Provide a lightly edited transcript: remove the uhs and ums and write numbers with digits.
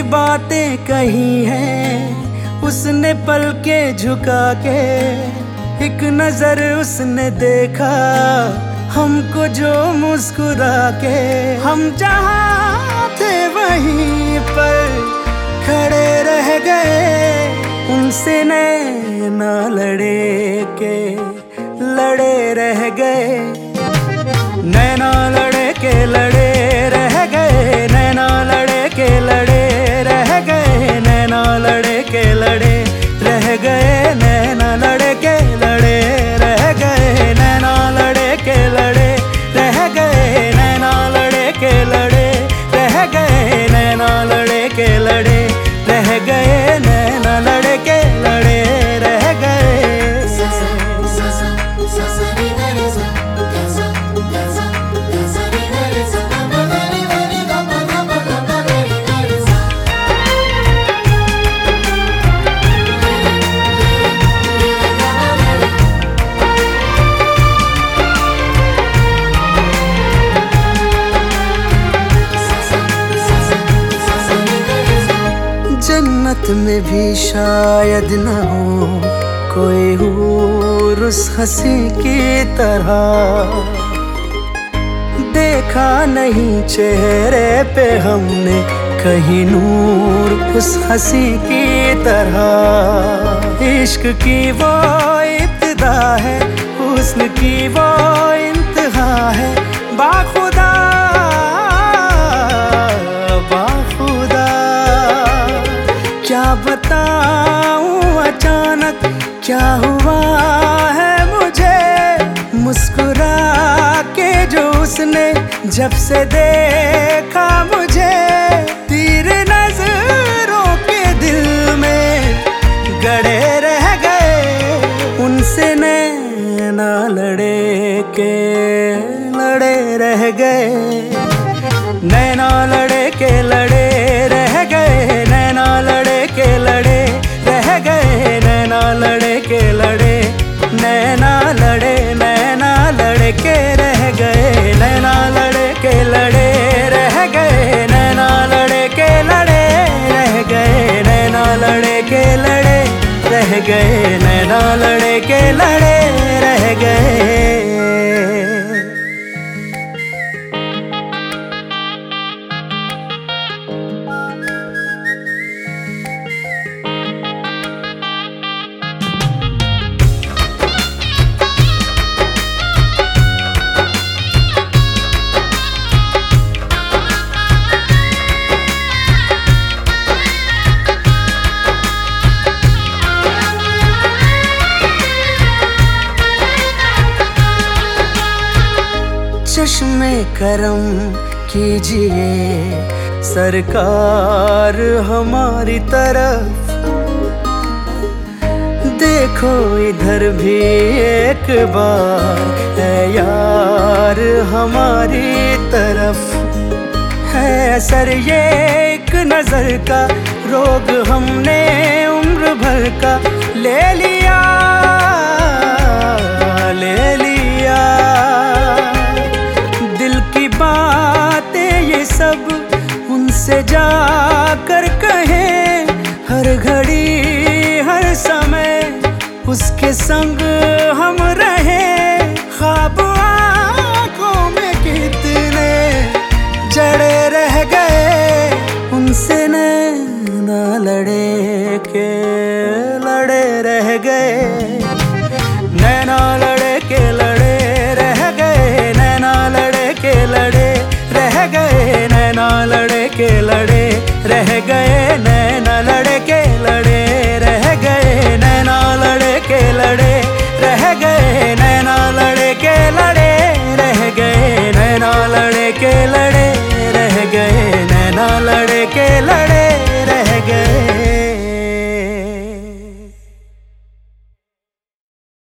बातें कही हैं उसने पल के झुका के। एक नजर उसने देखा हमको जो मुस्कुरा के। हम जहाँ थे वहीं पर खड़े रह गए, उनसे नैना लड़े के लड़े रह गए। नैना लड़े के लड़े रह गए, नैना लड़े के लड़े रह गए, नैना लड़े के लड़े रह गए, नैना लड़े के लड़े रह गए, नैना लड़े के लड़े रह गए, नैना लड़े के लड़े रह गए, नैना लड़े के लड़े रह गए, नैना लड़े के लड़े रह गए। जन्नत में भी शायद न हो कोई हूर उस हंसी की तरह। देखा नहीं चेहरे पे हमने कहीं नूर उस हंसी की तरह। इश्क की वो इब्तिदा है, हुस्न की वो इंतहा है। बाखुदा क्या बताऊं अचानक क्या हुआ है मुझे। मुस्कुरा के जो उसने जब से देखा मुझे, तीर नजरों के दिल में गड़े रह गए। उनसे नैना लड़े के लड़े रह गए, नैना लड़े के लड़े रह गए, नैना लड़े के लड़े रह गए, नैना लड़े के लड़े, नैना लड़े, नैना लड़े के रह गए, नैना लड़े के लड़े रह गए, नैना लड़े के लड़े रह गए, नैना लड़े के लड़े रह गए, नैना लड़े के लड़े रह गए। चश्मे करम कीजिए सरकार हमारी तरफ। देखो इधर भी एक बार है यार हमारी तरफ। है असर ये एक नजर का, रोग हमने उम्र भर का ले लिया, ले लिया। बातें ये सब उनसे जाकर कहें, हर घड़ी हर समय उसके संग हम रहें। ख्वाब आँखों में कितने जड़े रह गए, उनसे नैना लड़े के लड़े रह गए, नैना लड़े के लड़े रह गए, नैना लड़े के लड़े रह गए, नैना लड़े के लड़े रह गए,